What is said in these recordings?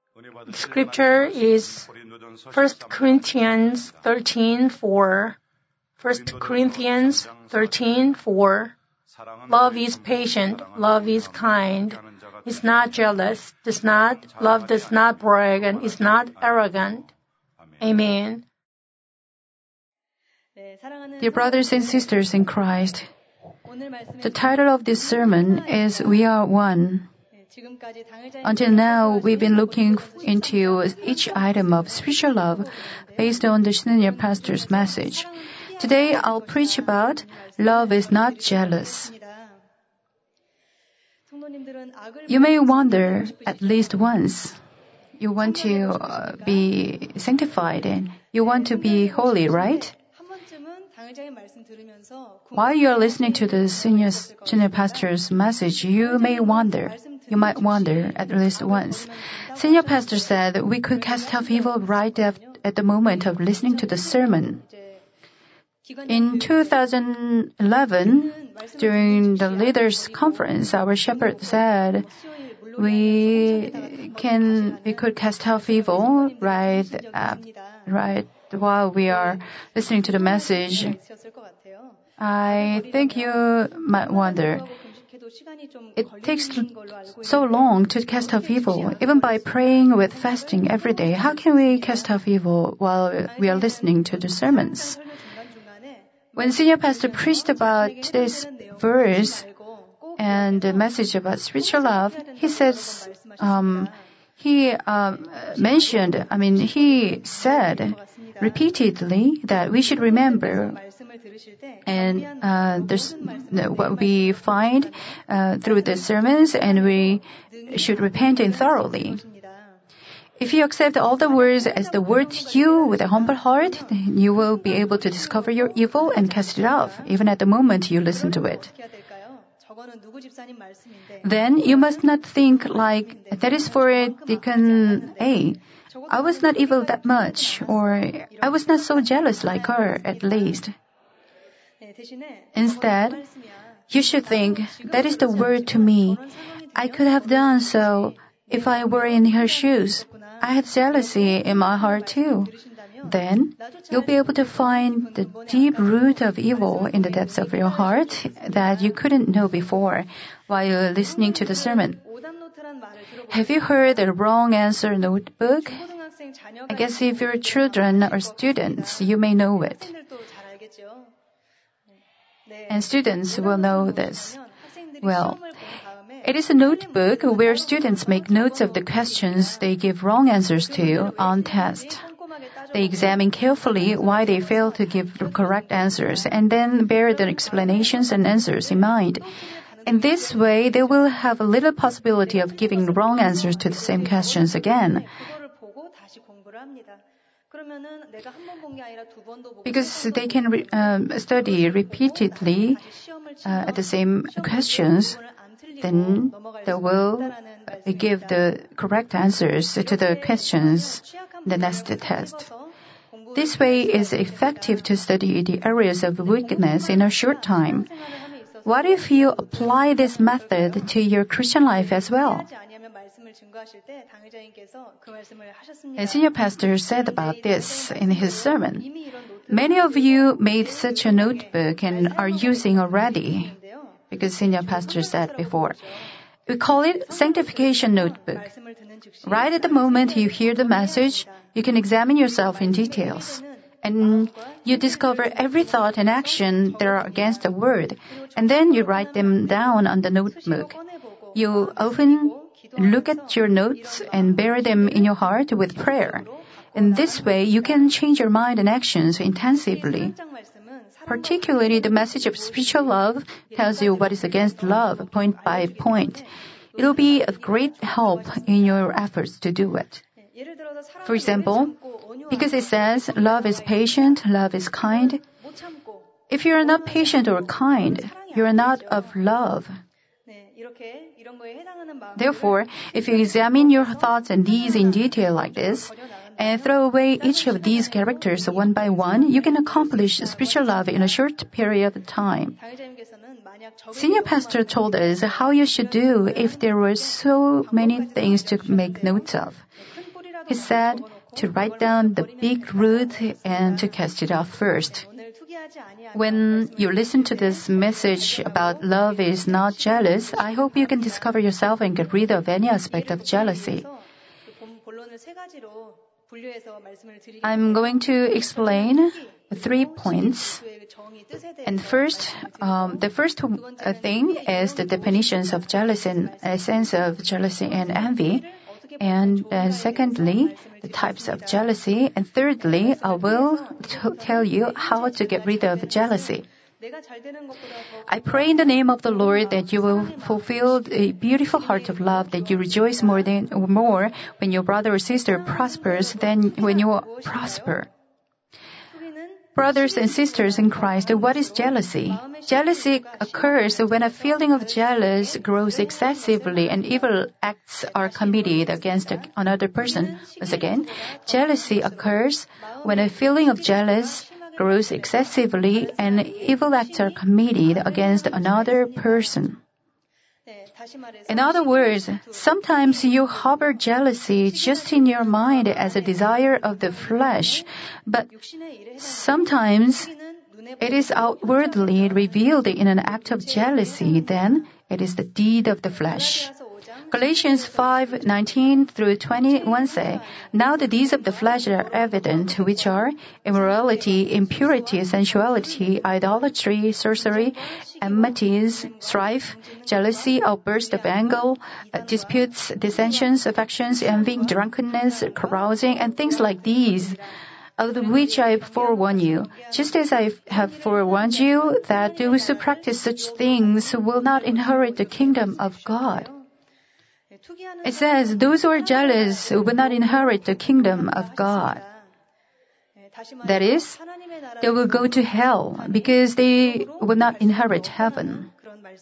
Scripture is 1 Corinthians 13:4. 1 Corinthians 13:4. Love is patient, love is kind, is not jealous, love does not brag, and is not arrogant. Amen. Dear brothers and sisters in Christ, the title of this sermon is We Are One. Until now, we've been looking into each item of spiritual love based on the senior pastor's message. Today, I'll preach about love is not jealous. You may wonder at least once, you want to be sanctified and you want to be holy, right? While you are listening to the senior pastor's message, you might wonder at least once. Senior pastor said we could cast off evil right at the moment of listening to the sermon. In 2011, during the leaders' conference, our shepherd said we could cast off evil right while we are listening to the message. I think you might wonder, it takes so long to cast off evil. Even by praying with fasting every day, how can we cast off evil while we are listening to the sermons? When senior pastor preached about today's verse and the message about spiritual love, he says, he said repeatedly that we should remember and there's what we find through the sermons, and we should repent thoroughly. If you accept all the words as the word to you with a humble heart, then you will be able to discover your evil and cast it off, even at the moment you listen to it. Then you must not think like, that is for Deacon A. I was not evil that much, or I was not so jealous like her, at least. Instead, you should think, that is the word to me. I could have done so if I were in her shoes. I had jealousy in my heart too. Then, you'll be able to find the deep root of evil in the depths of your heart that you couldn't know before while listening to the sermon. Have you heard the wrong answer notebook? I guess if your children are students, you may know it. And students will know this. Well, it is a notebook where students make notes of the questions they give wrong answers to on test. They examine carefully why they fail to give the correct answers and then bear the explanations and answers in mind. In this way, they will have a little possibility of giving wrong answers to the same questions again. Because they can study repeatedly at the same questions, then they will give the correct answers to the questions in the next test. This way is effective to study the areas of weakness in a short time. What if you apply this method to your Christian life as well? A senior pastor said about this in his sermon. Many of you made such a notebook and are using already, because senior pastor said before. We call it sanctification notebook. Right at the moment you hear the message, you can examine yourself in details. And you discover every thought and action that are against the word, and then you write them down on the notebook. You often look at your notes and bury them in your heart with prayer. In this way, you can change your mind and actions intensively. Particularly, the message of spiritual love tells you what is against love, point by point. It will be of great help in your efforts to do it. For example, because it says love is patient, love is kind. If you are not patient or kind, you are not of love. Therefore, if you examine your thoughts and deeds in detail like this, and throw away each of these characters one by one, you can accomplish spiritual love in a short period of time. Senior pastor told us how you should do if there were so many things to make notes of. he said to write down the big root and to cast it out first. When you listen to this message about love is not jealous, I hope you can discover yourself and get rid of any aspect of jealousy. I'm going to explain 3 points. And first, the first thing is the definitions of jealousy and essence of jealousy and envy. And secondly, the types of jealousy. And thirdly, I will tell you how to get rid of jealousy. I pray in the name of the Lord that you will fulfill a beautiful heart of love, that you rejoice more when your brother or sister prospers than when you prosper. Brothers and sisters in Christ, what is jealousy? Jealousy occurs when a feeling of jealous grows excessively and evil acts are committed against another person. Once again, jealousy occurs when a feeling of jealous grows excessively and evil acts are committed against another person. In other words, sometimes you harbor jealousy just in your mind as a desire of the flesh, but sometimes it is outwardly revealed in an act of jealousy, then it is the deed of the flesh. Galatians 5:19 through 21 say, "Now the deeds of the flesh are evident, which are immorality, impurity, sensuality, idolatry, sorcery, enmities, strife, jealousy, outbursts of anger, disputes, dissensions, affections, envying, drunkenness, carousing, and things like these, of which I forewarn you, just as I have forewarned you, that those who practice such things will not inherit the kingdom of God." It says, those who are jealous will not inherit the kingdom of God. That is, they will go to hell because they will not inherit heaven.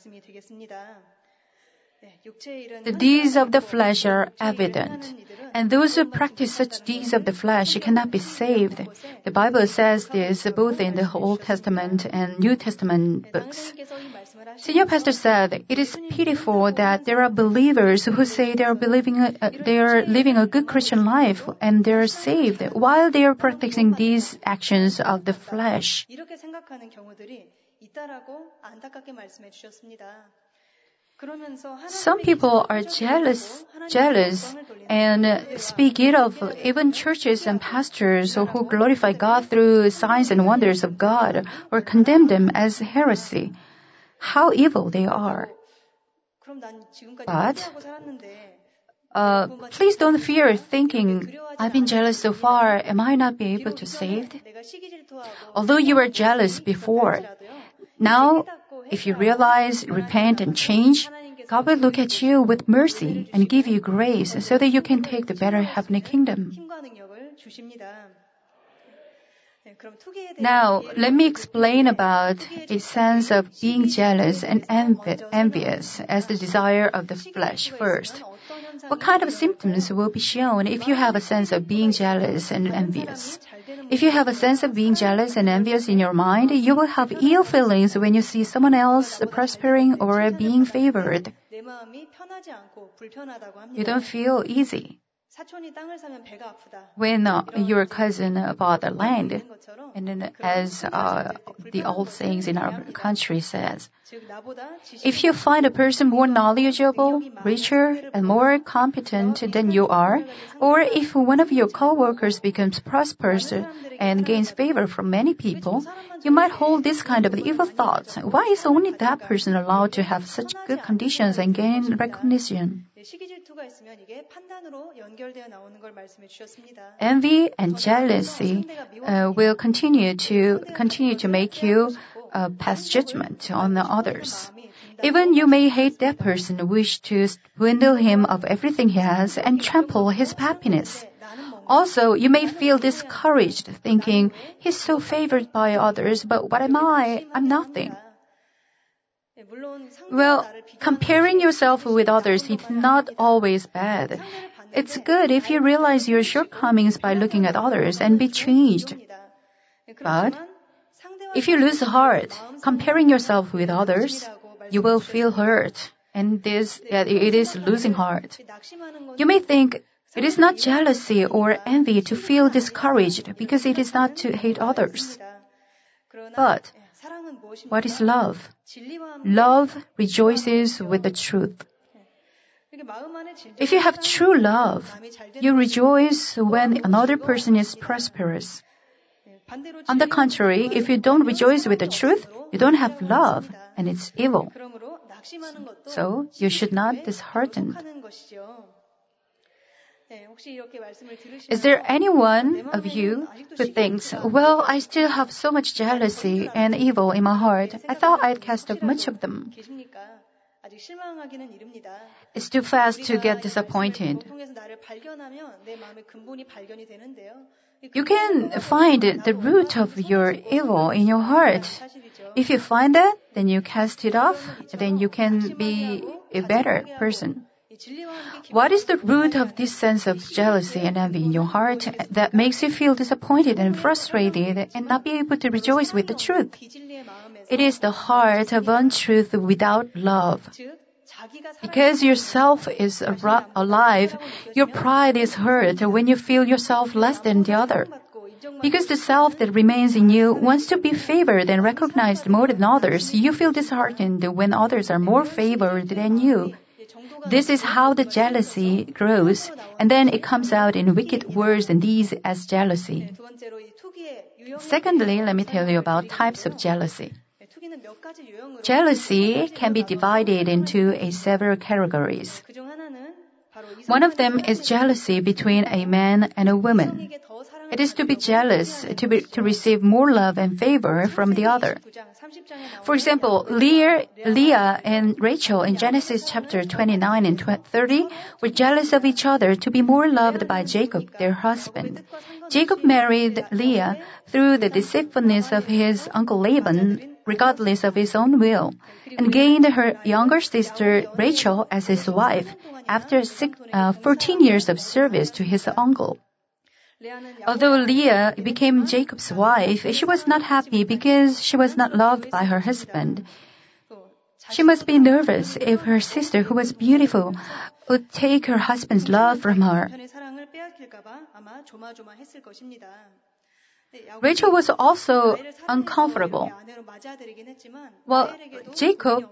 The deeds of the flesh are evident, and those who practice such deeds of the flesh cannot be saved. The Bible says this both in the Old Testament and New Testament books. Senior pastor said, "It is pitiful that there are believers who say they are living a good Christian life and they are saved while they are practicing these actions of the flesh." Some people are jealous and speak ill of even churches and pastors who glorify God through signs and wonders of God or condemn them as heresy. How evil they are. But please don't fear thinking, "I've been jealous so far, am I not be able to save?" Although you were jealous before, now if you realize, repent and change, God will look at you with mercy and give you grace so that you can take the better heavenly kingdom. Now, let me explain about a sense of being jealous and envious as the desire of the flesh first. What kind of symptoms will be shown if you have a sense of being jealous and envious? If you have a sense of being jealous and envious in your mind, you will have ill feelings when you see someone else prospering or being favored. You don't feel easy. When your cousin bought the land, and then as the old sayings in our country says, if you find a person more knowledgeable, richer, and more competent than you are, or if one of your co-workers becomes prosperous and gains favor from many people, you might hold this kind of evil thoughts. Why is only that person allowed to have such good conditions and gain recognition? Envy and jealousy will continue to make you pass judgment on the others. Even you may hate that person, wish to swindle him of everything he has and trample his happiness. Also, you may feel discouraged, thinking, he's so favored by others, but what am I? I'm nothing. Well, comparing yourself with others is not always bad. It's good if you realize your shortcomings by looking at others and be changed. But if you lose heart, comparing yourself with others, you will feel hurt, and it is losing heart. You may think, It is not jealousy or envy to feel discouraged because it is not to hate others. But what is love? Love rejoices with the truth. If you have true love, you rejoice when another person is prosperous. On the contrary, if you don't rejoice with the truth, you don't have love, and it's evil. So you should not dishearten. Is there any one of you who thinks, well, I still have so much jealousy and evil in my heart. I thought I'd cast off much of them. It's too fast to get disappointed. You can find the root of your evil in your heart. If you find that, then you cast it off, then you can be a better person. What is the root of this sense of jealousy and envy in your heart that makes you feel disappointed and frustrated and not be able to rejoice with the truth? It is the heart of untruth without love. Because yourself is alive, your pride is hurt when you feel yourself less than the other. Because the self that remains in you wants to be favored and recognized more than others, you feel disheartened when others are more favored than you. This is how the jealousy grows, and then it comes out in wicked words and deeds as jealousy. Secondly, let me tell you about types of jealousy. Jealousy can be divided into several categories. One of them is jealousy between a man and a woman. It is to be jealous to receive more love and favor from the other. For example, Leah and Rachel in Genesis chapter 29 and 30 were jealous of each other to be more loved by Jacob, their husband. Jacob married Leah through the deceitfulness of his uncle Laban, regardless of his own will, and gained her younger sister Rachel as his wife after 14 years of service to his uncle. Although Leah became Jacob's wife, she was not happy because she was not loved by her husband. She must be nervous if her sister, who was beautiful, would take her husband's love from her. Rachel was also uncomfortable. Well, Jacob,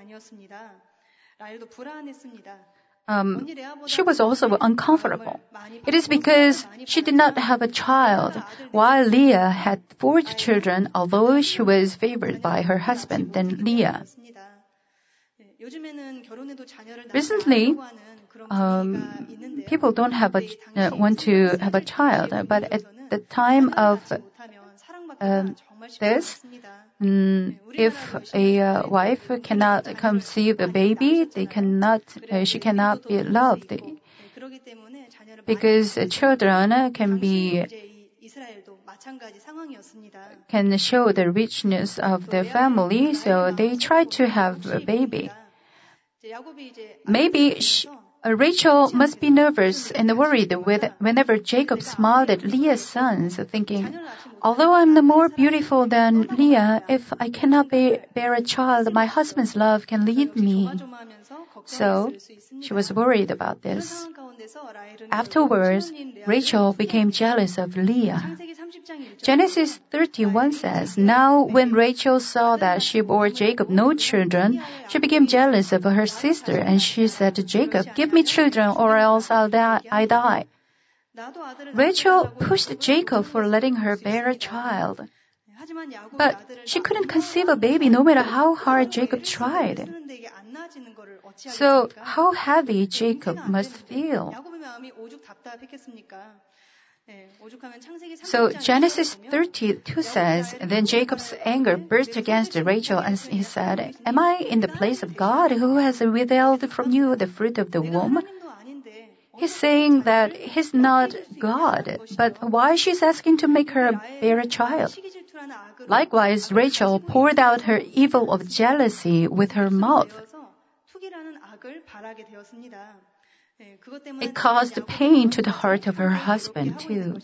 she was also uncomfortable. It is because she did not have a child, while Leah had 4 children, although she was favored by her husband than Leah. Recently, people don't want to have a child, but at the time of this, if a wife cannot conceive a baby, she cannot be loved, because children can show the richness of their family, so they try to have a baby. Maybe Rachel must be nervous and worried whenever Jacob smiled at Leah's sons, thinking, although I'm more beautiful than Leah, if I cannot bear a child, my husband's love can leave me. So she was worried about this. Afterwards, Rachel became jealous of Leah. Genesis 31 says, Now when Rachel saw that she bore Jacob no children, she became jealous of her sister, and she said to Jacob, Give me children or else I die. Rachel pushed Jacob for letting her bear a child. But she couldn't conceive a baby no matter how hard Jacob tried. So how heavy Jacob must feel. So Genesis 32 says, Then Jacob's anger burst against Rachel, and he said, Am I in the place of God who has withheld from you the fruit of the womb? He's saying that he's not God, but why she's asking to make her bear a child? Likewise, Rachel poured out her evil of jealousy with her mouth. It caused pain to the heart of her husband, too.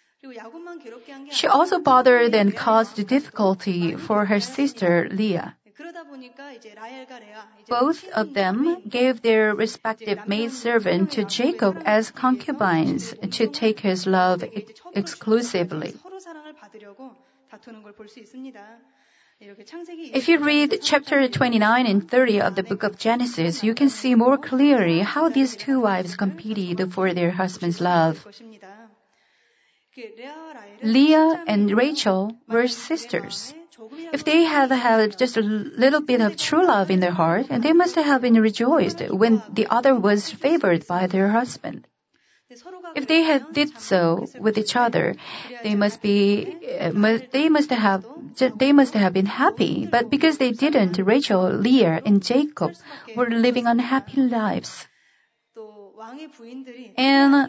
She also bothered and caused difficulty for her sister, Leah. Both of them gave their respective maidservant to Jacob as concubines to take his love exclusively. If you read chapter 29 and 30 of the book of Genesis, you can see more clearly how these two wives competed for their husband's love. Leah and Rachel were sisters. If they had had just a little bit of true love in their heart, they must have been rejoiced when the other was favored by their husband. If they had did so with each other, they must have been happy. But because they didn't, Rachel, Leah, and Jacob were living unhappy lives. And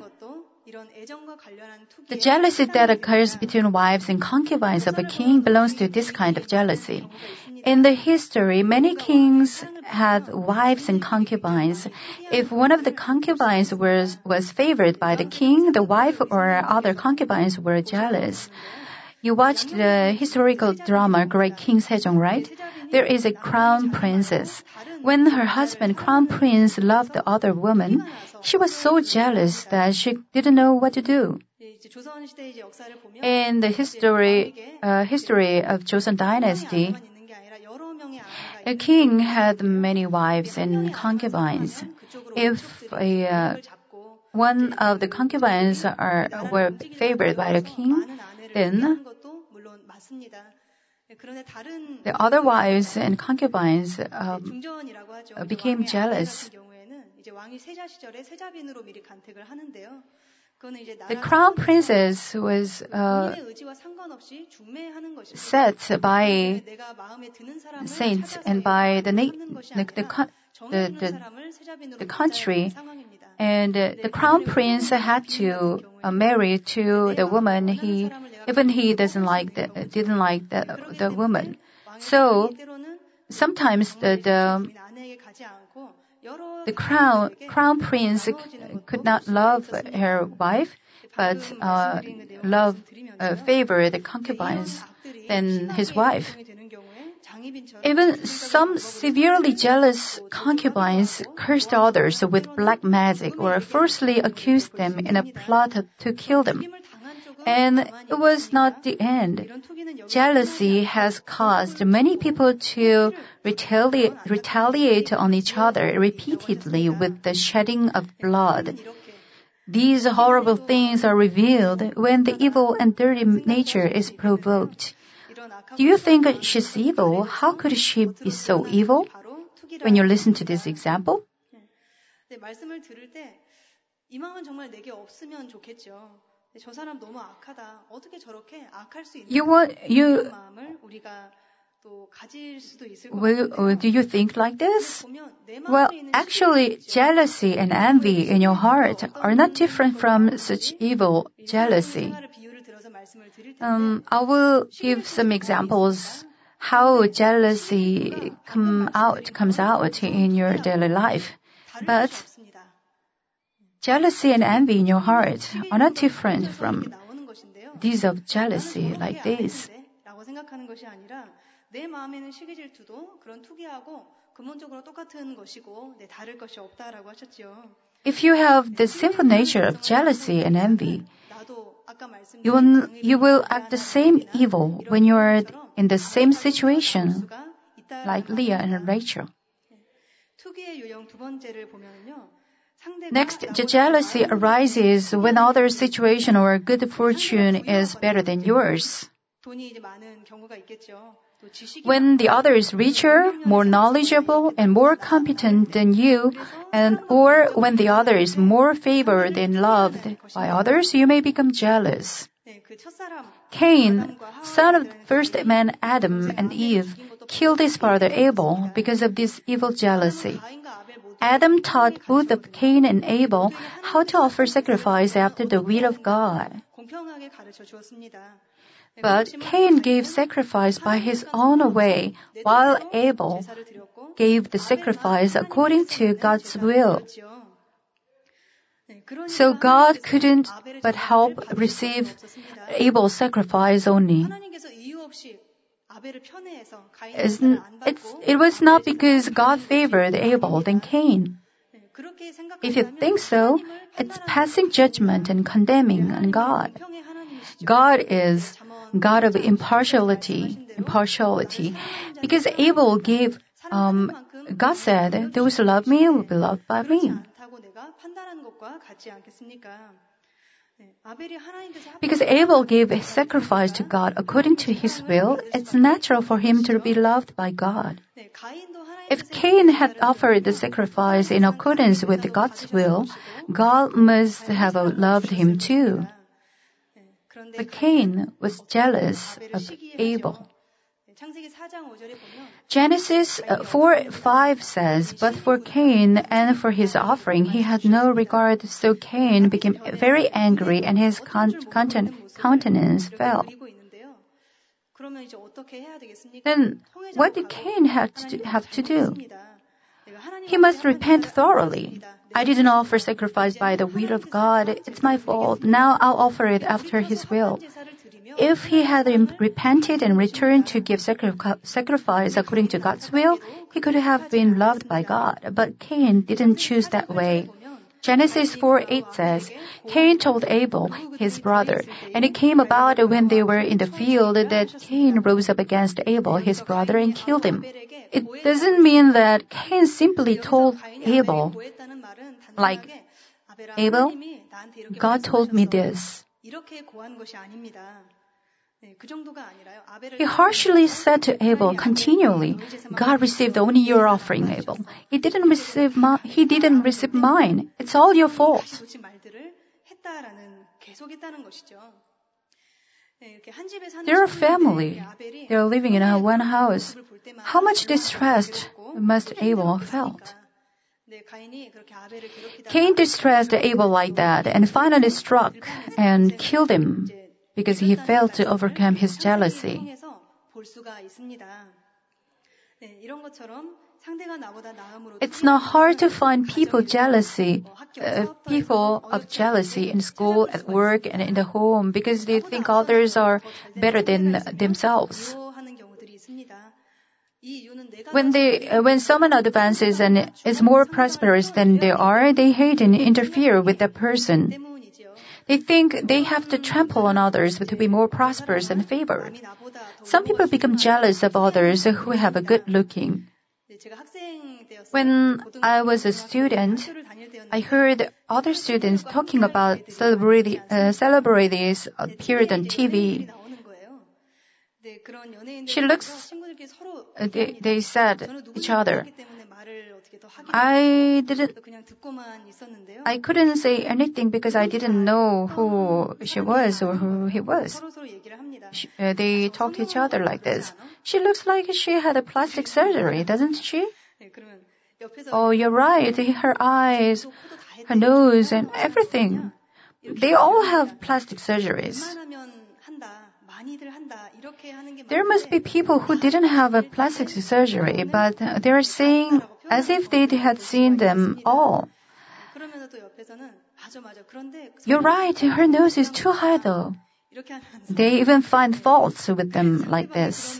the jealousy that occurs between wives and concubines of a king belongs to this kind of jealousy. In the history, many kings had wives and concubines. If one of the concubines was favored by the king, the wife or other concubines were jealous. You watched the historical drama Great King Sejong, right? There is a crown princess. When her husband, crown prince, loved the other woman, she was so jealous that she didn't know what to do. In the history of Joseon Dynasty, a king had many wives and concubines. If one of the concubines were favored by the king, then the other wives and concubines became jealous. The crown princess was set by saints and by the country, and the crown prince had to marry to the woman he didn't like the woman. So sometimes the crown prince could not love her wife, but favor the concubines than his wife. Even some severely jealous concubines cursed others with black magic or falsely accused them in a plot to kill them. And it was not the end. Jealousy has caused many people to retaliate on each other repeatedly with the shedding of blood. These horrible things are revealed when the evil and dirty nature is provoked. Do you think she's evil? How could she be so evil? When you listen to this example, do you think like this? Well, actually, jealousy and envy in your heart are not different from such evil jealousy. I will give some examples how jealousy comes out in your daily life. But jealousy and envy in your heart are not different from these of jealousy like this. If you have the sinful nature of jealousy and envy, you will act the same evil when you are in the same situation like Leah and Rachel. Next, the jealousy arises when other situation or good fortune is better than yours. When the other is richer, more knowledgeable, and more competent than you, or when the other is more favored and loved by others, you may become jealous. Cain, son of the first man Adam and Eve, killed his father Abel because of this evil jealousy. Adam taught both of Cain and Abel how to offer sacrifice after the will of God. But Cain gave sacrifice by his own way, while Abel gave the sacrifice according to God's will. So God couldn't but help receive Abel's sacrifice only. It was not because God favored Abel than Cain. If you think so, it's passing judgment and condemning on God. God is God of impartiality. Because Abel gave, God said, those who love me will be loved by me. Because Abel gave a sacrifice to God according to his will, it's natural for him to be loved by God. If Cain had offered the sacrifice in accordance with God's will, God must have loved him too. But Cain was jealous of Abel. Genesis 4:5 says, "But for Cain and for his offering he had no regard, so Cain became very angry and his countenance fell." Then what did Cain have to do? He must repent thoroughly. I didn't offer sacrifice by the will of God. It's my fault. Now I'll offer it after his will. If he had repented and returned to give sacrifice according to God's will, he could have been loved by God. But Cain didn't choose that way. Genesis 4:8 says, Cain told Abel, his brother, and it came about when they were in the field that Cain rose up against Abel, his brother, and killed him. It doesn't mean that Cain simply told Abel, like, Abel, God told me this. He harshly said to Abel continually, God received only your offering, Abel. He didn't receive mine. It's all your fault. They're a family. They're living in one house. How much distressed must Abel have felt? Cain distressed Abel like that and finally struck and killed him because he failed to overcome his jealousy. It's not hard to find people of jealousy in school, at work, and in the home because they think others are better than themselves. When someone advances and is more prosperous than they are, they hate and interfere with that person. They think they have to trample on others to be more prosperous and favored. Some people become jealous of others who have a good looking. When I was a student, I heard other students talking about celebrities appeared on TV. They said each other, I couldn't say anything because I didn't know who she was or who he was. They talked to each other like this. She looks like she had a plastic surgery, doesn't she? Oh, you're right. Her eyes, her nose, and everything. They all have plastic surgeries. There must be people who didn't have a plastic surgery, but they're saying as if they had seen them all. You're right, her nose is too high though. They even find faults with them like this.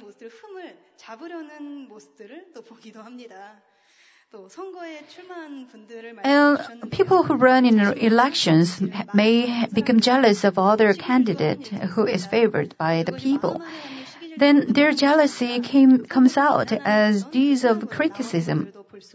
And people who run in elections may become jealous of other candidate who is favored by the people. Then their jealousy comes out as deeds of criticism.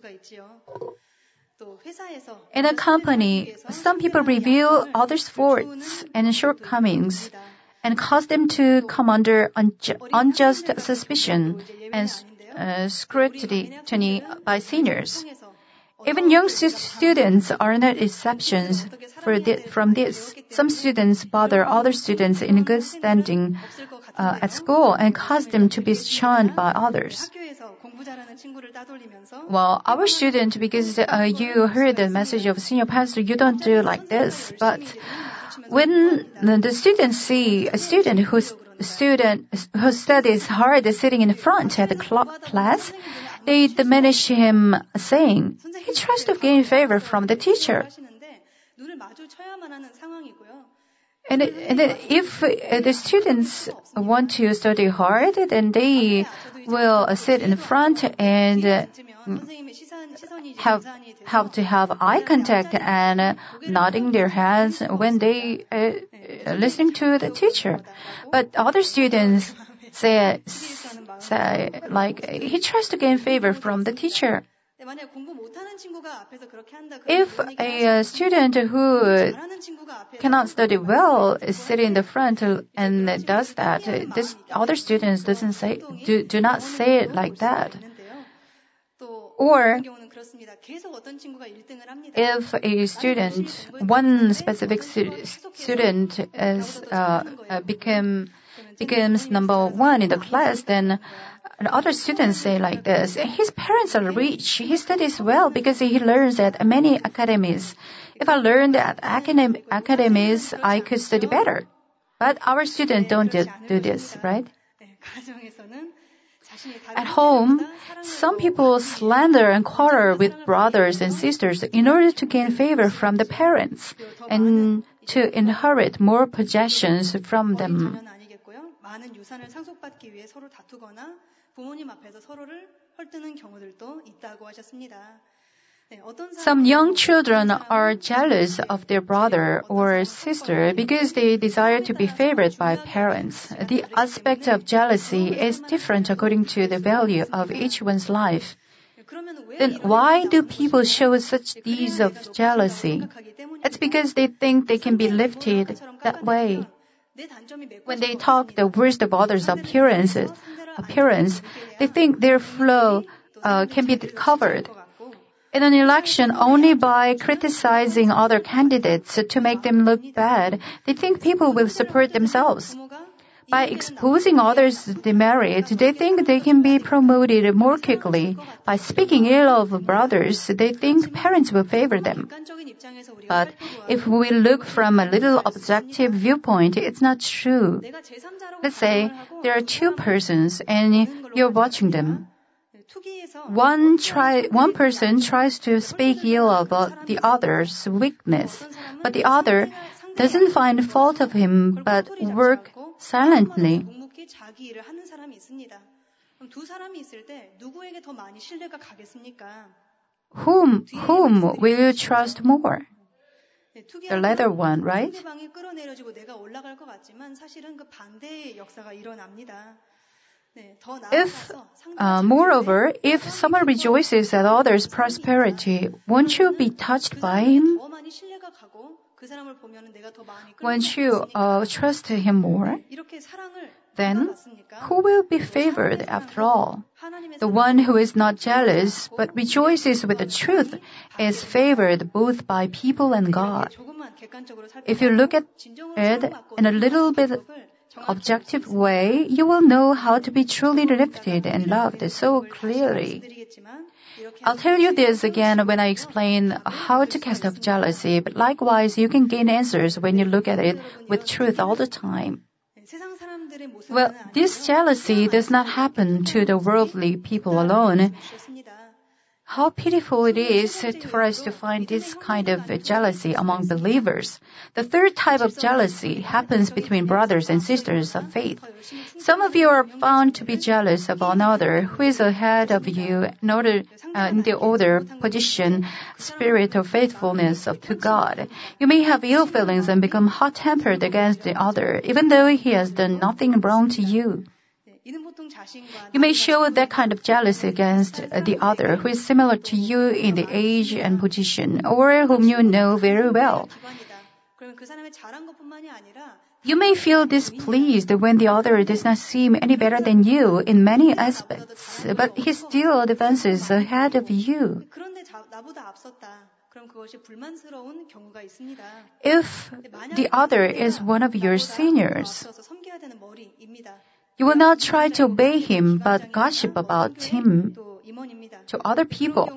In a company, some people reveal others' faults and shortcomings and cause them to come under unjust suspicion and scrutiny by seniors. Even young students are not exceptions from this. Some students bother other students in good standing at school and cause them to be shunned by others. Well, our student, because you heard the message of senior pastor, you don't do like this. But when the students see a student who studies hard sitting in front at the class, they diminish him, saying, he tries to gain favor from the teacher. And then if the students want to study hard, then they will sit in front and have to have eye contact and nodding their heads when they listening to the teacher. But other students say like he tries to gain favor from the teacher. If a student who cannot study well is sitting in the front and does that, this other students do not say it like that. Or if a student, one specific student becomes number one in the class, then other students say like this, his parents are rich, he studies well because he learns at many academies. If I learned at academies, I could study better. But our students don't do this, right? At home, some people slander and quarrel with brothers and sisters in order to gain favor from the parents and to inherit more possessions from them. Some young children are jealous of their brother or sister because they desire to be favored by parents. The aspect of jealousy is different according to the value of each one's life. Then why do people show such deeds of jealousy? It's because they think they can be lifted that way. When they talk the worst of others' appearance, they think their flaw can be covered. In an election, only by criticizing other candidates to make them look bad, they think people will support themselves. By exposing others' demerit, they think they can be promoted more quickly. By speaking ill of brothers, they think parents will favor them. But if we look from a little objective viewpoint, it's not true. Let's say there are two persons and you're watching them. One person tries to speak ill about the other's weakness, but the other doesn't find fault of him but work silently. Whom will you trust more? The latter one, right? Moreover, if someone rejoices at others' prosperity, won't you be touched by him? Won't you trust him more? Then, who will be favored after all? The one who is not jealous but rejoices with the truth is favored both by people and God. If you look at it in a little bit objective way, you will know how to be truly lifted and loved so clearly. I'll tell you this again when I explain how to cast off jealousy, but likewise you can gain answers when you look at it with truth all the time. Well, this jealousy does not happen to the worldly people alone. How pitiful it is for us to find this kind of jealousy among believers. The third type of jealousy happens between brothers and sisters of faith. Some of you are found to be jealous of another who is ahead of you in the older position, spirit of faithfulness to God. You may have ill feelings and become hot-tempered against the other, even though he has done nothing wrong to you. You may show that kind of jealousy against the other who is similar to you in the age and position, or whom you know very well. You may feel displeased when the other does not seem any better than you in many aspects, but he still advances ahead of you. If the other is one of your seniors, you will not try to obey him, but gossip about him to other people.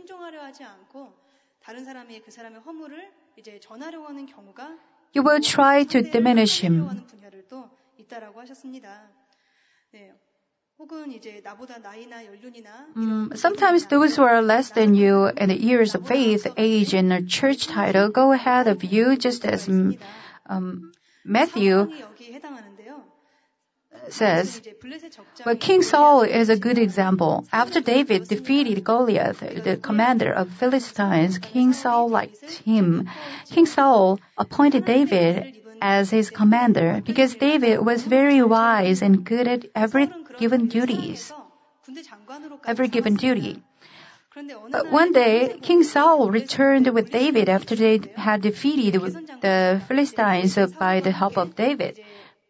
You will try to diminish him. Sometimes those who are less than you in the years of faith, age, and a church title go ahead of you just as Matthew says, but King Saul is a good example. After David defeated Goliath, the commander of Philistines, King Saul liked him. King Saul appointed David as his commander because David was very wise and good at every given duty. But one day, King Saul returned with David after they had defeated the Philistines by the help of David.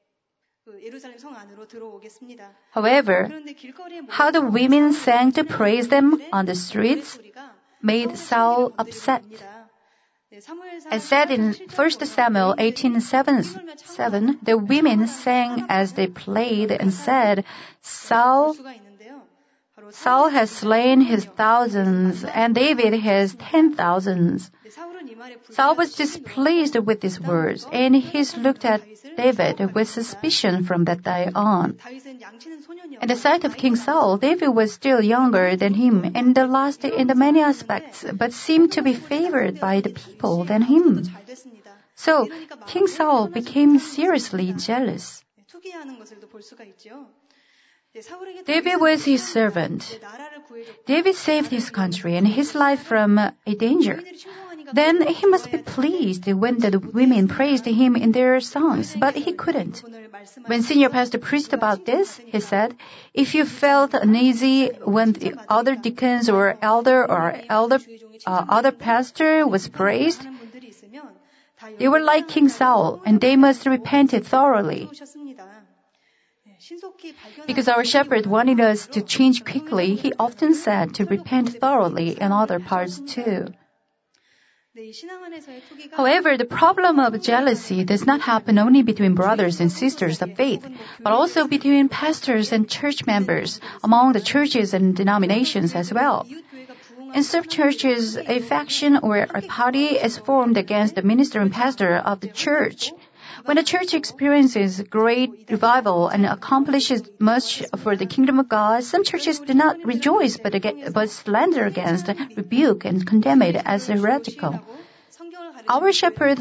However, how the women sang to praise them on the streets made Saul upset. As said in 1 Samuel 18:7, the women sang as they played and said, Saul has slain his thousands, and David his 10,000s. Saul was displeased with these words, and he looked at David with suspicion from that day on. In the sight of King Saul, David was still younger than him and the last in the many aspects, but seemed to be favored by the people than him. So, King Saul became seriously jealous. David was his servant. David saved his country and his life from a danger. Then he must be pleased when the women praised him in their songs, but he couldn't. When senior pastor preached about this, he said, if you felt uneasy when the other deacons or other pastor was praised, they were like King Saul, and they must repent thoroughly. Because our shepherd wanted us to change quickly, he often said to repent thoroughly in other parts too. However, the problem of jealousy does not happen only between brothers and sisters of faith, but also between pastors and church members, among the churches and denominations as well. In some churches, a faction or a party is formed against the minister and pastor of the church. When the church experiences great revival and accomplishes much for the kingdom of God, some churches do not rejoice but slander against, rebuke, and condemn it as heretical. Our shepherd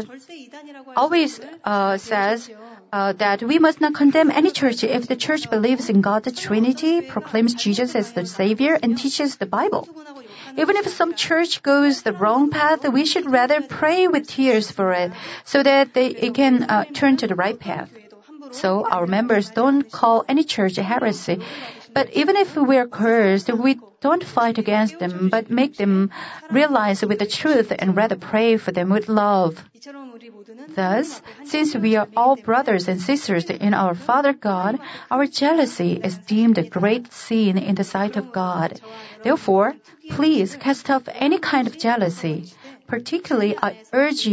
always says that we must not condemn any church if the church believes in God the Trinity, proclaims Jesus as the Savior, and teaches the Bible. Even if some church goes the wrong path, we should rather pray with tears for it so that it can turn to the right path. So our members don't call any church a heresy. But even if we are cursed, we don't fight against them, but make them realize with the truth and rather pray for them with love. Thus, since we are all brothers and sisters in our Father God, our jealousy is deemed a great sin in the sight of God. Therefore, please cast off any kind of jealousy. Particularly, I urge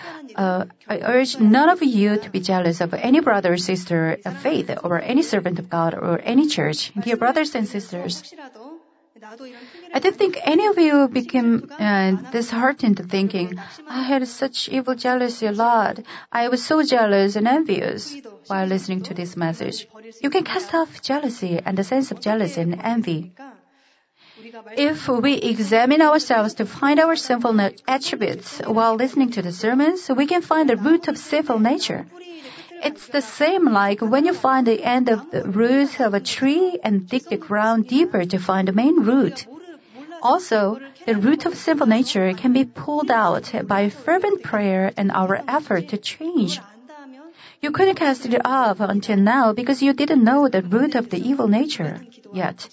none of you to be jealous of any brother or sister of faith or any servant of God or any church. Dear brothers and sisters, I don't think any of you became disheartened thinking, I had such evil jealousy a lot. I was so jealous and envious while listening to this message. You can cast off jealousy and the sense of jealousy and envy. If we examine ourselves to find our sinful attributes while listening to the sermons, we can find the root of sinful nature. It's the same like when you find the end of the root of a tree and dig the ground deeper to find the main root. Also, the root of sinful nature can be pulled out by fervent prayer and our effort to change. You couldn't cast it off until now because you didn't know the root of the evil nature yet.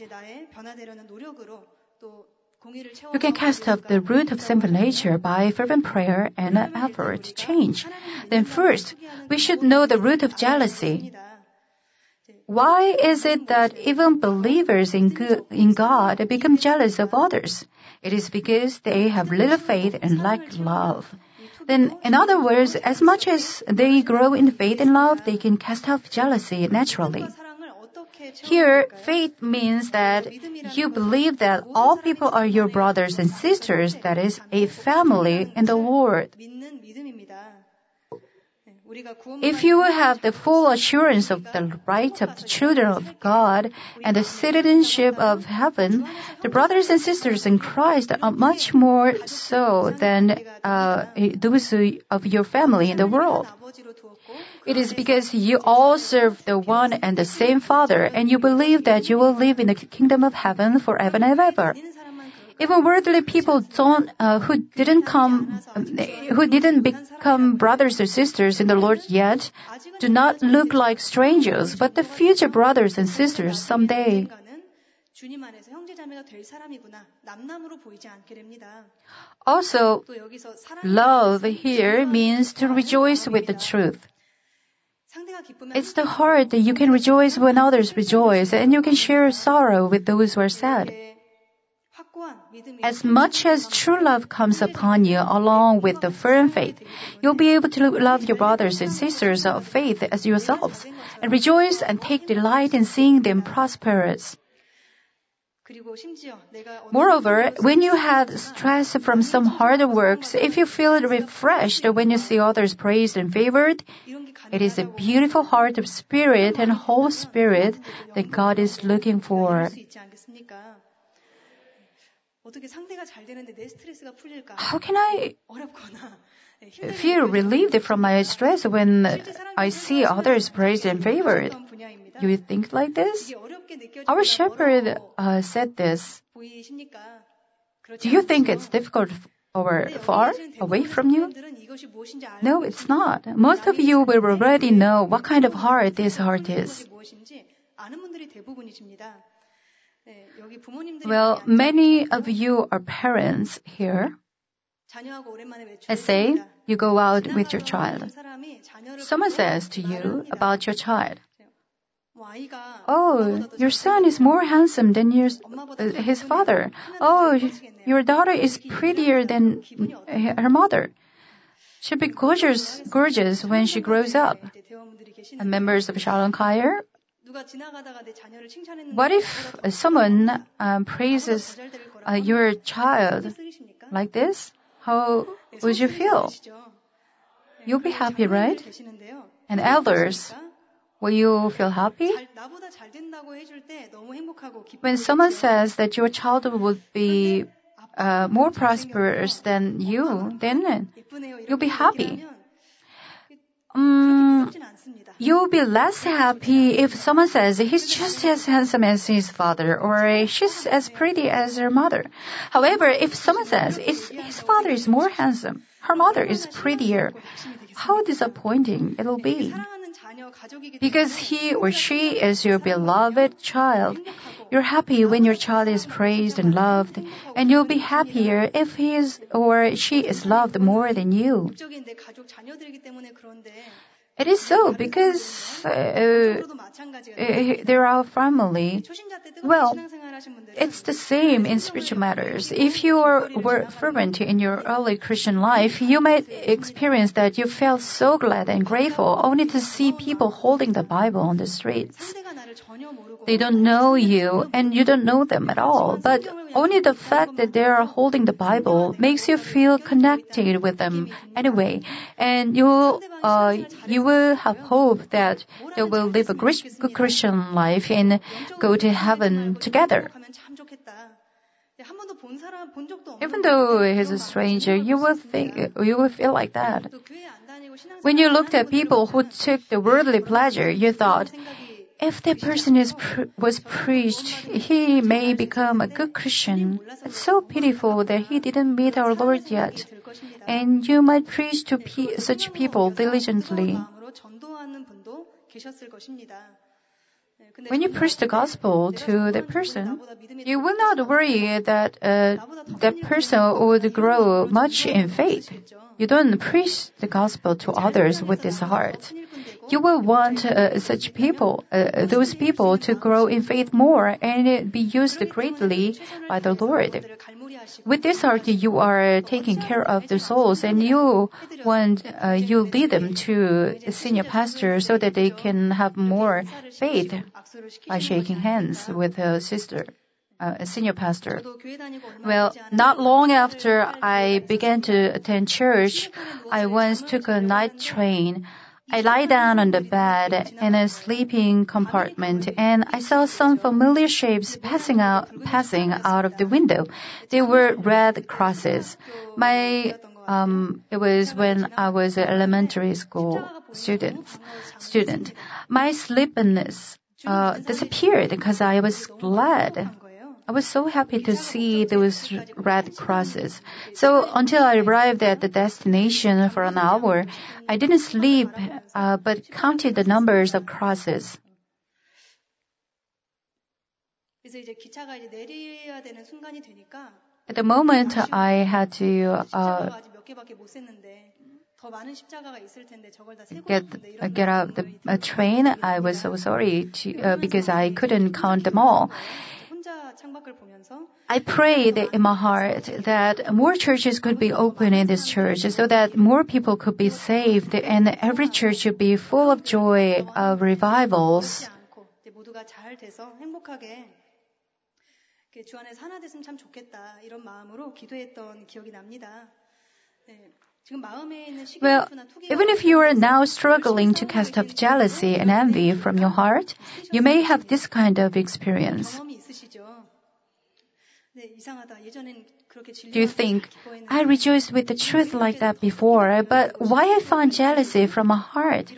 You can cast off the root of sinful nature by fervent prayer and effort to change. Then first, we should know the root of jealousy. Why is it that even believers in God become jealous of others? It is because they have little faith and lack love. Then, in other words, as much as they grow in faith and love, they can cast off jealousy naturally. Here, faith means that you believe that all people are your brothers and sisters, that is, a family in the Lord. If you have the full assurance of the right of the children of God and the citizenship of heaven, the brothers and sisters in Christ are much more so than those of your family in the world. It is because you all serve the one and the same Father, and you believe that you will live in the kingdom of heaven forever and ever. Even worldly people who didn't become brothers or sisters in the Lord yet, do not look like strangers, but the future brothers and sisters someday. Also, love here means to rejoice with the truth. It's the heart that you can rejoice when others rejoice, and you can share sorrow with those who are sad. As much as true love comes upon you along with the firm faith, you'll be able to love your brothers and sisters of faith as yourselves, and rejoice and take delight in seeing them prosperous. Moreover, when you had stress from some hard works, if you feel refreshed when you see others praised and favored, it is a beautiful heart of spirit and whole spirit that God is looking for. How can I feel relieved from my stress when I see others praised and favored? You think like this? Our shepherd said this. Do you think it's difficult or far away from you? No, it's not. Most of you will already know what kind of heart this heart is. Well, many of you are parents here. Let's say you go out with your child. Someone says to you about your child, "Oh, your son is more handsome than his father. Oh, your daughter is prettier than her mother. She'll be gorgeous when she grows up." And members of Shalom Choir, what if someone praises your child like this? How would you feel? You'll be happy, right? And elders, will you feel happy? When someone says that your child would be more prosperous than you, then you'll be happy. You'll be less happy if someone says he's just as handsome as his father or she's as pretty as her mother. However, if someone says his father is more handsome, her mother is prettier, how disappointing it'll be. Because he or she is your beloved child, you're happy when your child is praised and loved, and you'll be happier if he is or she is loved more than you. It is so because they're our family. Well, it's the same in spiritual matters. If you were fervent in your early Christian life, you might experience that you felt so glad and grateful only to see people holding the Bible on the streets. They don't know you and you don't know them at all, but only the fact that they are holding the Bible makes you feel connected with them anyway, and you will have hope that they will live a good Christian life and go to heaven together. Even though he's a stranger, you will feel like that. When you looked at people who took the worldly pleasure, you thought, if that person was preached, he may become a good Christian. It's so pitiful that he didn't meet our Lord yet. And you might preach to such people diligently. When you preach the gospel to the person, you will not worry that that person would grow much in faith. You don't preach the gospel to others with this heart. You will want such people, those people, to grow in faith more and be used greatly by the Lord. With this heart, you are taking care of the souls, and you lead them to a senior pastor so that they can have more faith by shaking hands with a senior pastor. Well, not long after I began to attend church, I once took a night train. I lie down on the bed in a sleeping compartment and I saw some familiar shapes passing out of the window. They were red crosses. It was when I was an elementary school student. My sleepiness disappeared because I was glad. I was so happy to see those red crosses. So until I arrived at the destination for an hour, I didn't sleep, but counted the numbers of crosses. At the moment I had to get out the train, I was so sorry because I couldn't count them all. I prayed in my heart that more churches could be open in this church so that more people could be saved and every church should be full of joy of revivals. Well, even if you are now struggling to cast off jealousy and envy from your heart, you may have this kind of experience. Do you think, I rejoiced with the truth like that before, but why I found jealousy from my heart?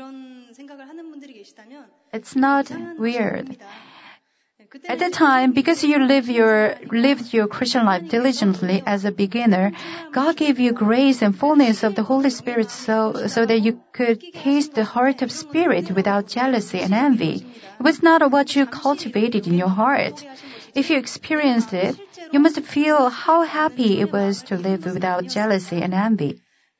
It's not weird. At the time, because you lived your Christian life diligently as a beginner, God gave you grace and fullness of the Holy Spirit so that you could taste the heart of Spirit without jealousy and envy. It was not what you cultivated in your heart. If you experienced it, you must feel how happy it was to live without jealousy and envy.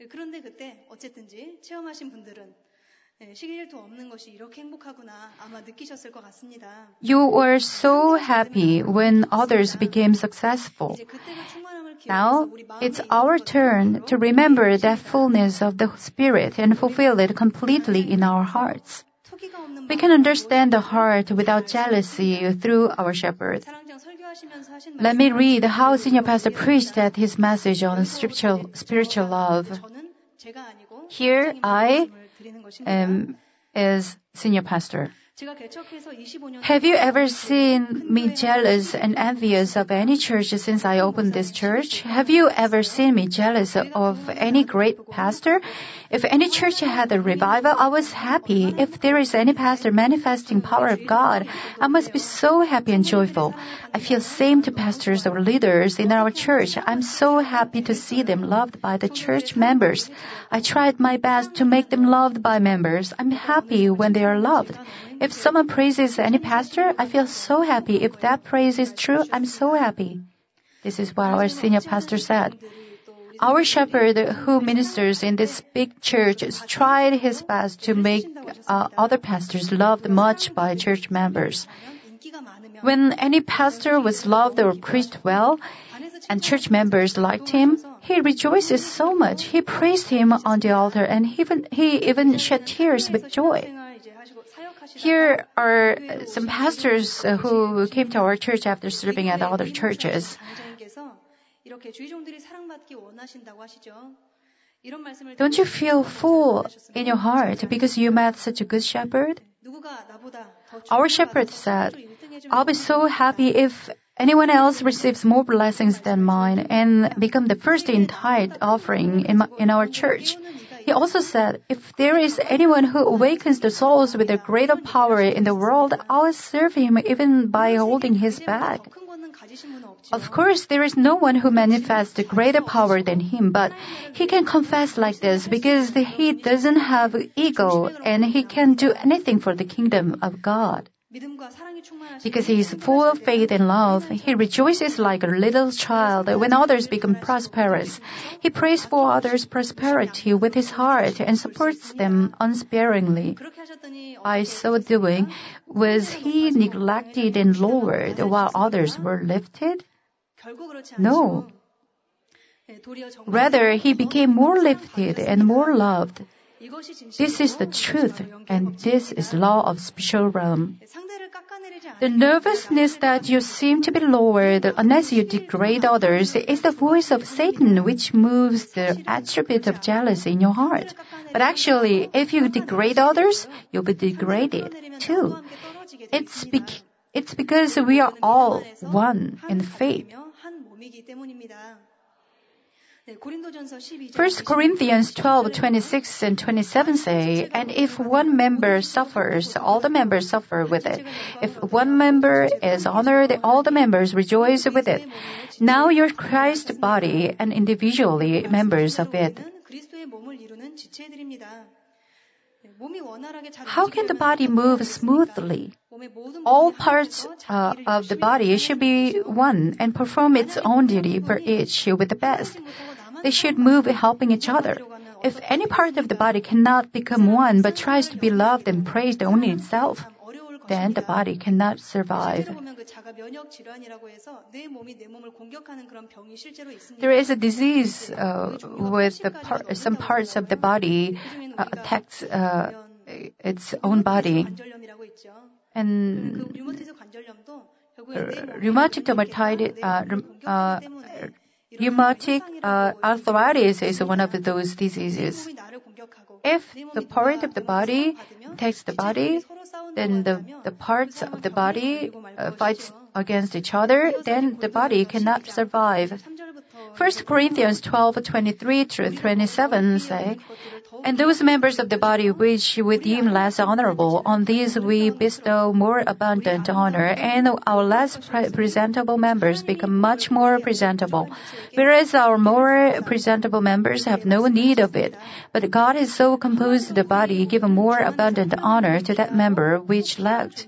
You were so happy when others became successful. Now, it's our turn to remember that fullness of the Spirit and fulfill it completely in our hearts. We can understand the heart without jealousy through our shepherd. Let me read how Senior Pastor preached at his message on spiritual love. Here I am as Senior Pastor. Have you ever seen me jealous and envious of any church since I opened this church? Have you ever seen me jealous of any great pastor? If any church had a revival, I was happy. If there is any pastor manifesting power of God, I must be so happy and joyful. I feel same to pastors or leaders in our church. I'm so happy to see them loved by the church members. I tried my best to make them loved by members. I'm happy when they are loved. If someone praises any pastor, I feel so happy. If that praise is true, I'm so happy. This is what our senior pastor said. Our shepherd who ministers in this big church tried his best to make other pastors loved much by church members. When any pastor was loved or preached well, and church members liked him, he rejoices so much. He praised him on the altar and he even shed tears with joy. Here are some pastors who came to our church after serving at other churches. Don't you feel full in your heart because you met such a good shepherd? Our shepherd said, I'll be so happy if anyone else receives more blessings than mine and become the first in tithe offering in our church. He also said, if there is anyone who awakens the souls with a greater power in the world, I'll serve him even by holding his bag. Of course, there is no one who manifests greater power than him, but he can confess like this because he doesn't have ego and he can do anything for the kingdom of God. Because he is full of faith and love, he rejoices like a little child when others become prosperous. He prays for others' prosperity with his heart and supports them unsparingly. By so doing, was he neglected and lowered while others were lifted? No. Rather, he became more lifted and more loved. This is the truth, and this is law of spiritual realm. The nervousness that you seem to be lowered unless you degrade others is the voice of Satan which moves the attribute of jealousy in your heart. But actually, if you degrade others, you'll be degraded too. It's because we are all one in faith. 1 Corinthians 12:26 and 27 say, and if one member suffers, all the members suffer with it. If one member is honored, all the members rejoice with it. Now you're Christ's body and individually members of it. How can the body move smoothly? All parts of the body should be one and perform its own duty per each with the best. They should move helping each other. If any part of the body cannot become one but tries to be loved and praised only itself, then the body cannot survive. There is a disease with some parts of the body attacks its own body. And rheumatic arthritis is one of those diseases. If the part of the body attacks the body, then the parts of the body fights against each other, then the body cannot survive. 1 Corinthians 12:23-27 say, and those members of the body which we deem less honorable, on these we bestow more abundant honor, and our less presentable members become much more presentable, whereas our more presentable members have no need of it. But God has so composed the body, given more abundant honor to that member which lacked.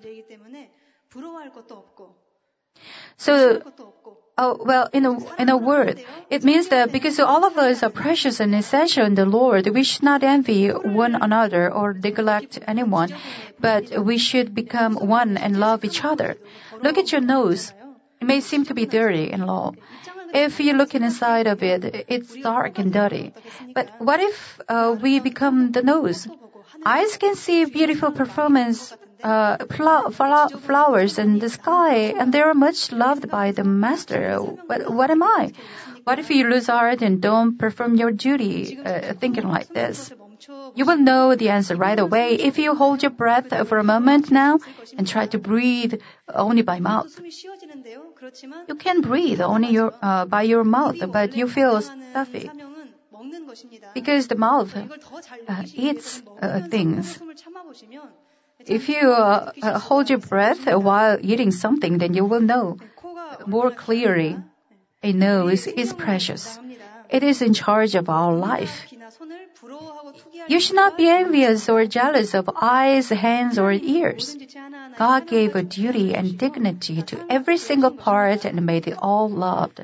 So, in a word, it means that because all of us are precious and essential in the Lord, we should not envy one another or neglect anyone, but we should become one and love each other. Look at your nose. It may seem to be dirty and low. If you look inside of it, it's dark and dirty. But what if we become the nose? Eyes can see beautiful performance, flowers in the sky, and they are much loved by the master. But what am I? What if you lose heart and don't perform your duty, thinking like this? You will know the answer right away if you hold your breath for a moment now and try to breathe only by mouth. You can breathe only by your mouth, but you feel stuffy because the mouth eats things. If you hold your breath while eating something, then you will know more clearly. A nose is precious. It is in charge of our life. You should not be envious or jealous of eyes, hands, or ears. God gave a duty and dignity to every single part and made it all loved.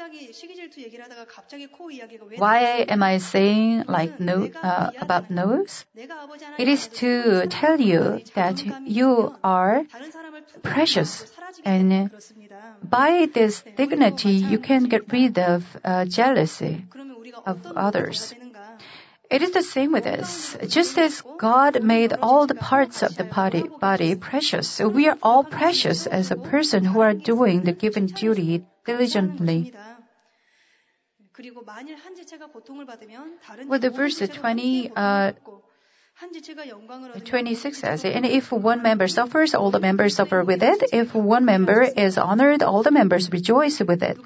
Why am I saying about nose? It is to tell you that you are precious, and by this dignity you can get rid of jealousy of others. It is the same with us. Just as God made all the parts of the body precious, so we are all precious as a person who are doing the given duty diligently. Well, the verse 26 says, and if one member suffers, all the members suffer with it. If one member is honored, all the members rejoice with it.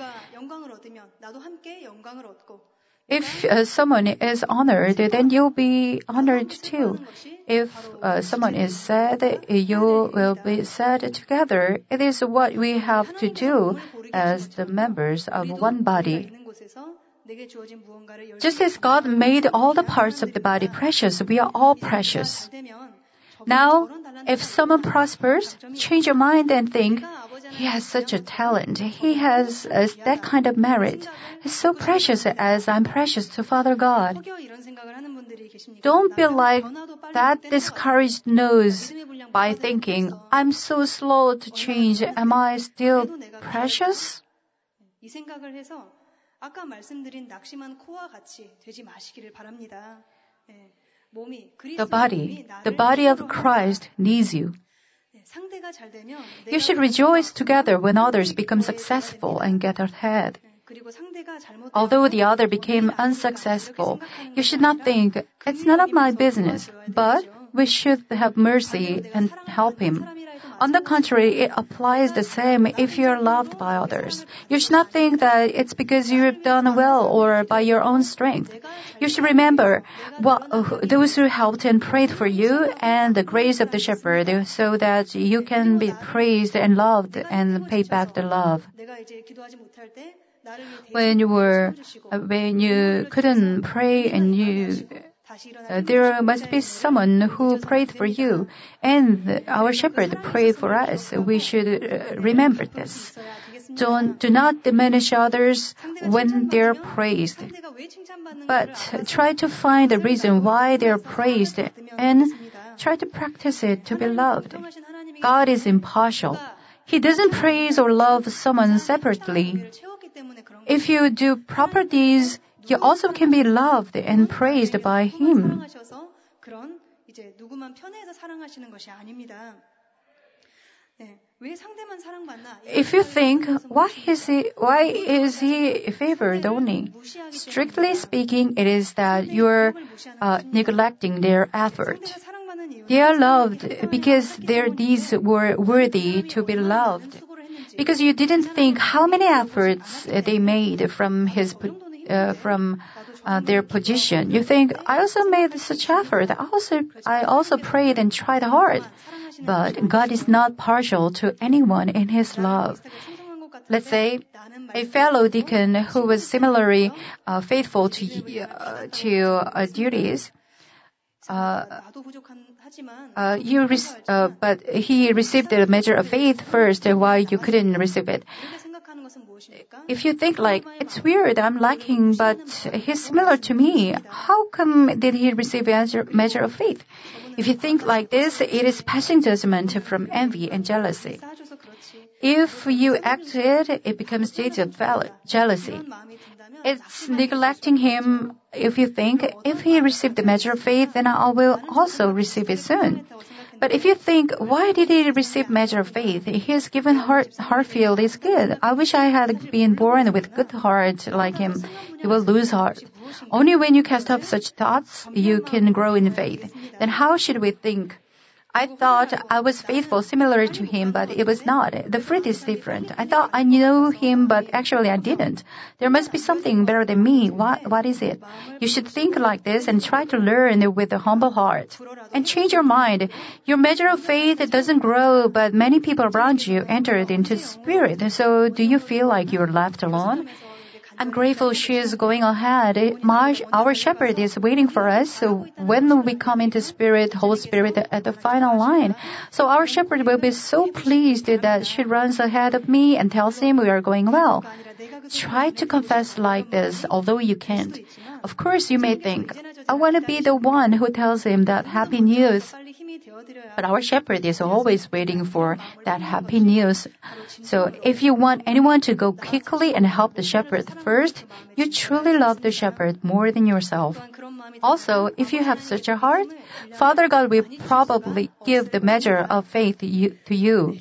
If someone is honored, then you'll be honored too. If someone is sad, you will be sad together. It is what we have to do as the members of one body. Just as God made all the parts of the body precious, we are all precious. Now, if someone prospers, change your mind and think, he has such a talent. He has that kind of merit. He's so precious as I'm precious to Father God. Don't be like that discouraged nose by thinking, I'm so slow to change. Am I still precious? The body of Christ needs you. You should rejoice together when others become successful and get ahead. Although the other became unsuccessful, you should not think, it's none of my business, but we should have mercy and help him. On the contrary, it applies the same if you are loved by others. You should not think that it's because you have done well or by your own strength. You should remember those who helped and prayed for you and the grace of the shepherd so that you can be praised and loved and pay back the love. When you couldn't pray and there must be someone who prayed for you, and our shepherd prayed for us. We should remember this. Do not diminish others when they're praised, but try to find the reason why they're praised and try to practice it to be loved. God is impartial. He doesn't praise or love someone separately. If you do proper deeds, you also can be loved and praised by Him. If you think, why is he favored only? Strictly speaking, it is that you're neglecting their effort. They are loved because their deeds were worthy to be loved. Because you didn't think how many efforts they made from their position. You think, I also made such effort. I also prayed and tried hard. But God is not partial to anyone in His love. Let's say a fellow deacon who was similarly faithful to duties. But he received the measure of faith first while you couldn't receive it. If you think like, it's weird, I'm lacking, but he's similar to me, how come did he receive a measure of faith? If you think like this, it is passing judgment from envy and jealousy. If you act it becomes deeds of jealousy. It's neglecting him if you think, if he received the measure of faith, then I will also receive it soon. But if you think, why did he receive measure of faith? His given heart is good. I wish I had been born with good heart like him. You will lose heart. Only when you cast off such thoughts, you can grow in faith. Then how should we think? I thought I was faithful similar to him, but it was not. The fruit is different. I thought I knew him, but actually I didn't. There must be something better than me. What is it? You should think like this and try to learn with a humble heart. And change your mind. Your measure of faith doesn't grow, but many people around you entered into the Spirit. So do you feel like you're left alone? I'm grateful she is going ahead. Our shepherd is waiting for us. So when we come into Holy Spirit at the final line. So our shepherd will be so pleased that she runs ahead of me and tells him we are going well. Try to confess like this, although you can't. Of course, you may think, I want to be the one who tells him that happy news. But our shepherd is always waiting for that happy news. So if you want anyone to go quickly and help the shepherd first, you truly love the shepherd more than yourself. Also, if you have such a heart, Father God will probably give the measure of faith to you.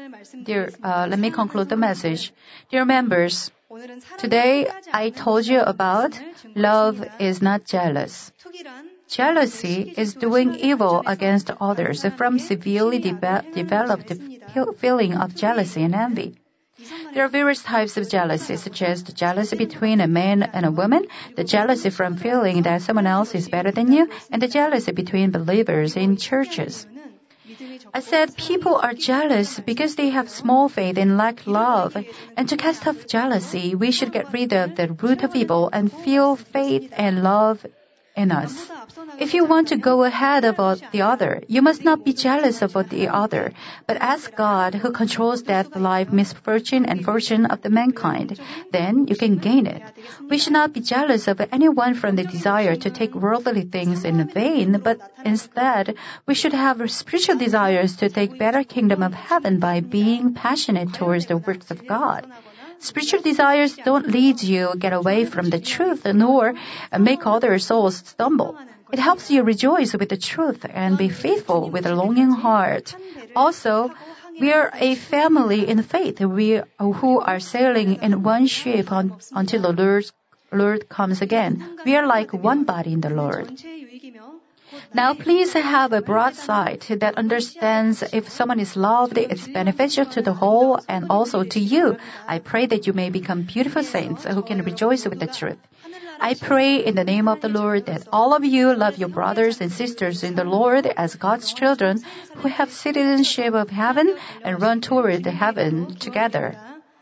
Let me conclude the message. Dear members, today I told you about love is not jealous. Jealousy is doing evil against others from severely developed feeling of jealousy and envy. There are various types of jealousy, such as the jealousy between a man and a woman, the jealousy from feeling that someone else is better than you, and the jealousy between believers in churches. I said people are jealous because they have small faith and lack love. And to cast off jealousy, we should get rid of the root of evil and feel faith and love in us. If you want to go ahead about the other, you must not be jealous about the other, but ask God who controls death, life, misfortune, and fortune of the mankind. Then you can gain it. We should not be jealous of anyone from the desire to take worldly things in vain, but instead, we should have spiritual desires to take better kingdom of heaven by being passionate towards the works of God. Spiritual desires don't lead you get away from the truth nor make other souls stumble. It helps you rejoice with the truth and be faithful with a longing heart. Also, we are a family in faith. Who are sailing in one ship until the Lord comes again. We are like one body in the Lord. Now please have a broad sight that understands if someone is loved, it's beneficial to the whole and also to you. I pray that you may become beautiful saints who can rejoice with the truth. I pray in the name of the Lord that all of you love your brothers and sisters in the Lord as God's children who have citizenship of heaven and run toward heaven together.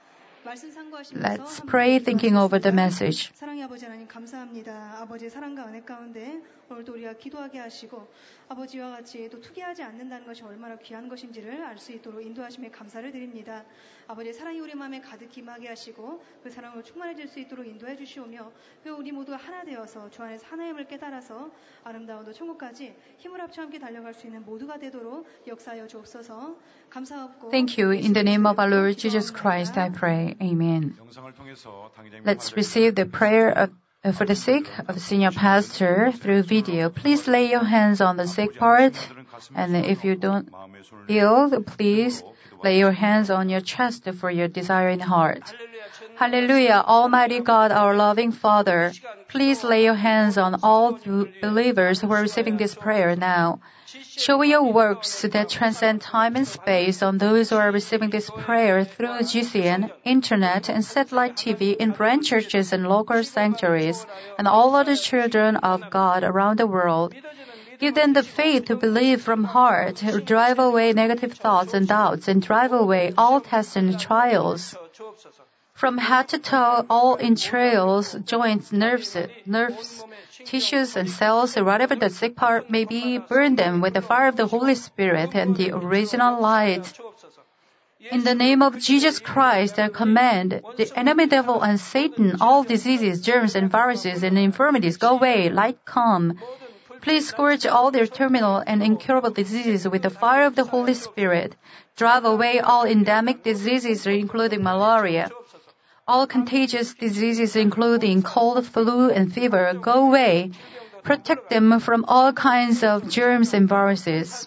Let's pray thinking over the message. 사랑의 아버지 하나님 감사합니다. 아버지의 사랑과 은혜 가운데 오늘도 우리가 기도하게 하시고 아버지와 같이 또 투기하지 않는다는 것이 얼마나 귀한 것인지를 알 수 있도록 인도하심에 감사를 드립니다. 아버지의 사랑이 우리 마음에 가득 임하게 하시고 그 사랑으로 충만해질 수 있도록 인도해 주시오며 또 우리 모두가 하나 되어서 주 안에서 하나임을 깨달아서 아름다운 천국까지 힘을 합쳐 함께 달려갈 수 있는 모두가 되도록 역사하여 주옵소서. 감사하고 Thank you. In the name of our Lord Jesus Christ, I pray. Amen. Let's receive the prayer for the sick of senior pastor through video. Please lay your hands on the sick part, and if you don't feel, please lay your hands on your chest for your desiring heart. Hallelujah, Almighty God, our loving Father, please lay your hands on all believers who are receiving this prayer now. Show your works that transcend time and space on those who are receiving this prayer through GCN, Internet, and satellite TV in branch churches and local sanctuaries, and all other children of God around the world. Give them the faith to believe from heart, drive away negative thoughts and doubts, and drive away all tests and trials. From head to toe, all entrails, joints, nerves, tissues, and cells, whatever the sick part may be, burn them with the fire of the Holy Spirit and the original light. In the name of Jesus Christ, I command the enemy devil and Satan, all diseases, germs, and viruses and infirmities, go away, light come. Please scourge all their terminal and incurable diseases with the fire of the Holy Spirit. Drive away all endemic diseases, including malaria. All contagious diseases, including cold, flu, and fever, go away. Protect them from all kinds of germs and viruses.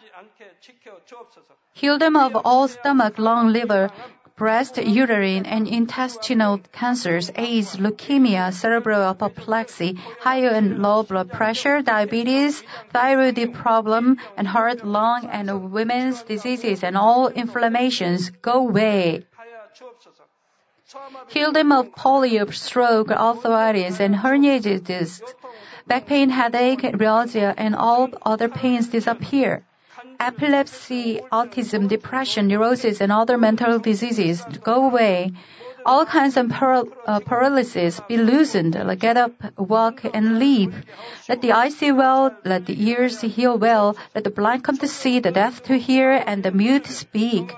Heal them of all stomach, lung, liver, breast, uterine, and intestinal cancers, AIDS, leukemia, cerebral apoplexy, high and low blood pressure, diabetes, thyroid problem, and heart, lung, and women's diseases, and all inflammations, go away. Heal them of polio, stroke, arthritis, and herniated discs. Back pain, headache, rheumatoid, and all other pains disappear. Epilepsy, autism, depression, neurosis, and other mental diseases go away. All kinds of paralysis be loosened. Get up, walk, and leap. Let the eyes see well. Let the ears hear well. Let the blind come to see, the deaf to hear, and the mute to speak.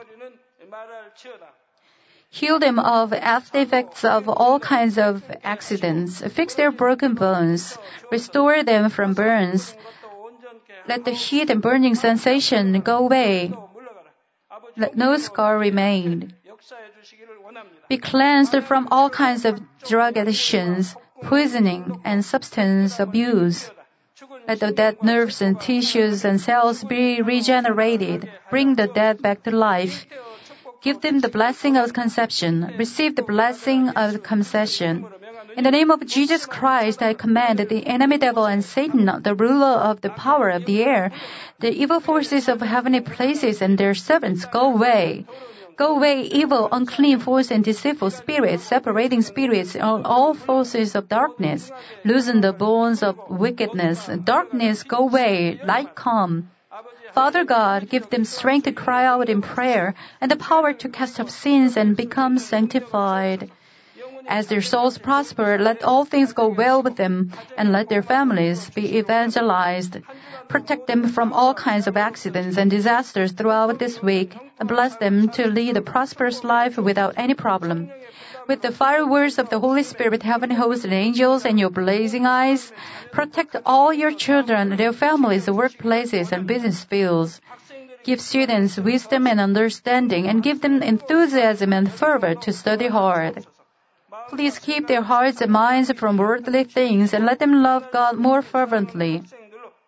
Heal them of after effects of all kinds of accidents. Fix their broken bones. Restore them from burns. Let the heat and burning sensation go away. Let no scar remain. Be cleansed from all kinds of drug addictions, poisoning, and substance abuse. Let the dead nerves and tissues and cells be regenerated. Bring the dead back to life. Give them the blessing of conception. Receive the blessing of conception. In the name of Jesus Christ, I command the enemy devil and Satan, the ruler of the power of the air, the evil forces of heavenly places and their servants, go away. Go away, evil, unclean force and deceitful spirits, separating spirits, all forces of darkness. Loosen the bonds of wickedness. Darkness, go away. Light come. Father God, give them strength to cry out in prayer and the power to cast off sins and become sanctified. As their souls prosper, let all things go well with them and let their families be evangelized. Protect them from all kinds of accidents and disasters throughout this week and bless them to lead a prosperous life without any problem. With the fireworks of the Holy Spirit, heaven hosts and angels, and your blazing eyes, protect all your children, their families, workplaces, and business fields. Give students wisdom and understanding, and give them enthusiasm and fervor to study hard. Please keep their hearts and minds from worldly things, and let them love God more fervently.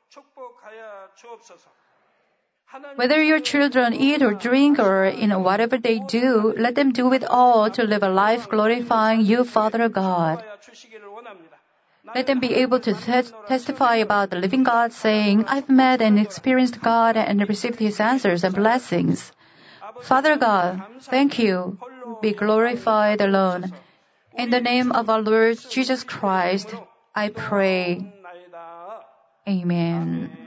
Whether your children eat or drink or in whatever they do, let them do it all to live a life glorifying you, Father God. Let them be able to testify about the living God, saying, I've met and experienced God and received His answers and blessings. Father God, thank you. Be glorified alone. In the name of our Lord Jesus Christ, I pray. Amen.